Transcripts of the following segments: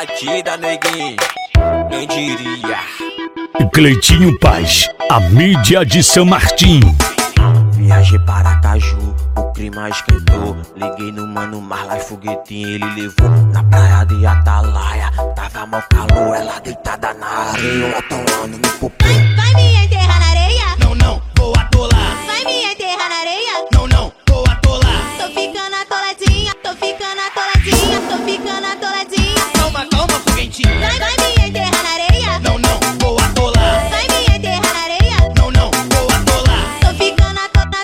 batida, neguinho. Quem diria? Cleitinho Paz, a mídia de São Martim. Viajei para Caju, o clima esquentou. Liguei no mano Marla e foguetinho ele levou. Na praia de Atalaia, tava mó calor. Ela deitada na areia, eu atolando no popô. Vai me enterrar na areia? Não, não, vou atolar. Vai me enterrar na areia? Não, não, vou atolar. Tô ficando atoladinha, tô ficando atoladinha, tô ficando atoladinha. Calma, calma, foguetinho. Vai me enterrar na areia? Não, não, vou atolar. Vai me enterrar na areia? Não, não, vou atolar. Tô ficando atoladinha,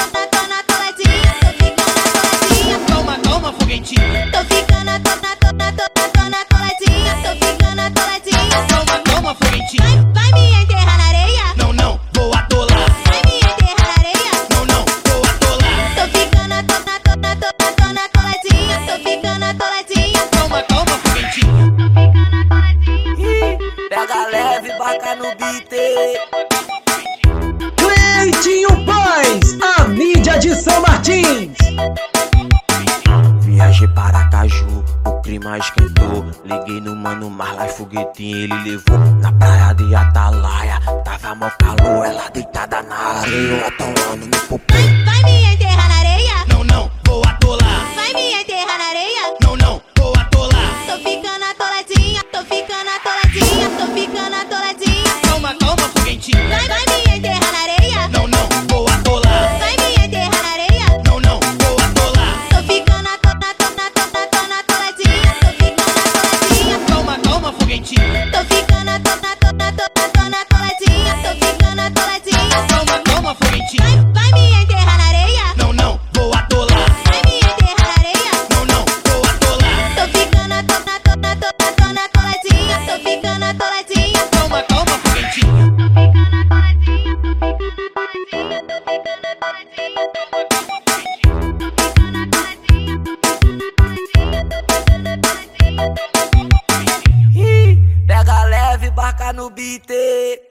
tô ficando atoladinha. Calma, calma, foguetinho. Tô ficando atoladinha, tô ficando atoladinha. Calma, calma, foguetinho. Vai me enterrar na areia? Não, não, vou atolar. Vai me enterrar na areia? Não, não, vou atolar. Tô ficando atoladinha, tô ficando atoladinha. Calma, calma, foguetinho. Tô ficando atoladinha. Pega leve, baca no beat. Cleitinho Paz, a mídia de São Martins. Viajei para Caju, o clima esquentou. Liguei no mano Marla e foguetinho ele levou. Na praia de Atalaia, tava mó calor. Ela deitada na areia, eu atolando no popô. Vai me enterrar na areia? Não, não, vou atolar. Vai me enterrar na areia? Não, não, vou atolar. Tô ficando atoladinha, tô ficando atoladinha, tô ficando atoladinha. Calma, calma, foguetinho. Vai me enterrar na areia? Não, não, vou atolar. Vai me enterrar na areia? Não, não, vou atolar. Tô ficando atoladinha, tô ficando atoladinha. Calma, calma, foguetinho. Tô ficando atoladinha, tô ficando atoladinha. Calma, calma, foguetinho. Vai me enterrar na areia? Não, não, vou atolar. Vai me enterrar na areia? Não, não, vou atolar. Tô ficando atoladinha, tô ficando atoladinha. Calma, calma, foguetinho. Tô ficando atoladinha, tô ficando atoladinha. Pega leve, barca no beat.